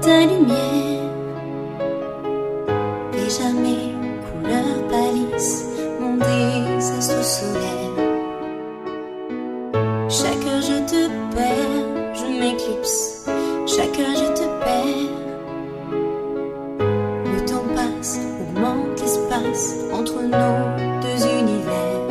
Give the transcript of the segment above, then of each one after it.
ta lumière. Déjà mes couleurs pâlissent, mon désastre solaire. Chaque heure je te perds, je m'éclipse. Chaque heure je te perds. Le temps passe, augmente l'espace entre nos deux univers.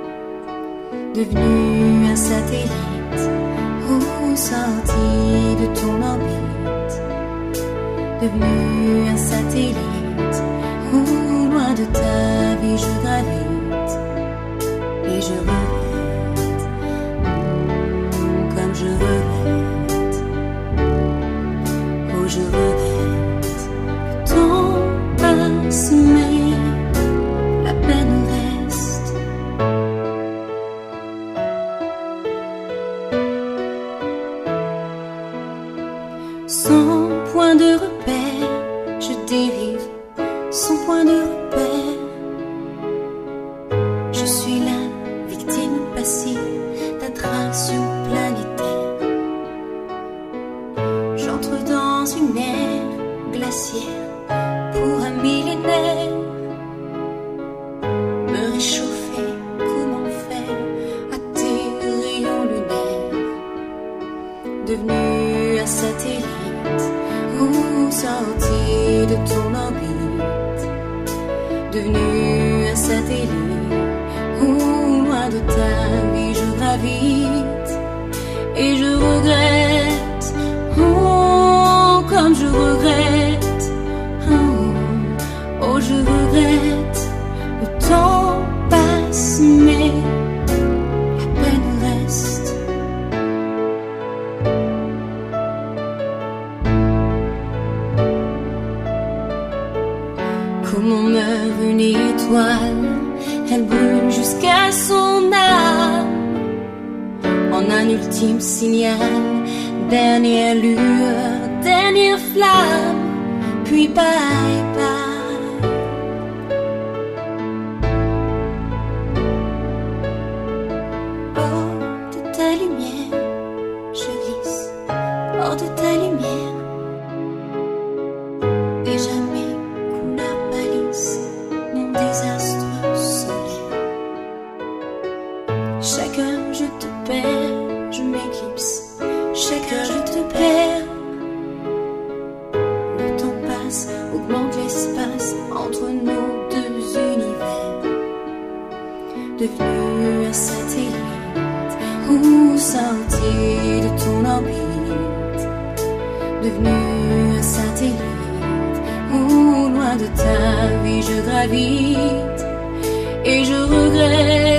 Devenu un satellite, sorti de ton orbite. Devenu un satellite, loin de ta vie je gravite. Et je regrette, comme je regrette. Oh je regrette. Le temps passe mais la peine reste. Sans point de repère, je dérive, sans point de repère. Je suis la victime passive d'attraction planétaire. J'entre dans une ère glaciaire pour un millénaire. Me réchauffer, comment faire à tes rayons lunaires. Devenu un satellite, sorti de ton orbite. Devenu un satellite, loin de ta vie je gravite. Et je regrette, oh comme je regrette. Oh je regrette. Le temps passe mais la peine reste. Comment meurt une étoile, elle brûle jusqu'à son âme. En un ultime signal, dernière lueur, dernière flamme, puis bye bye. Hors de ta lumière, je glisse, hors de ta lumière. Déjà mes couleurs pâlissent, mon désastre solaire. Chaque heure je te perds, je m'éclipse. Chaque heure je te perds. Le temps passe, augmente l'espace entre nos deux univers. Devenu un satellite, sorti de ton orbite. Devenu un satellite, loin de ta vie je gravite. Et je regrette.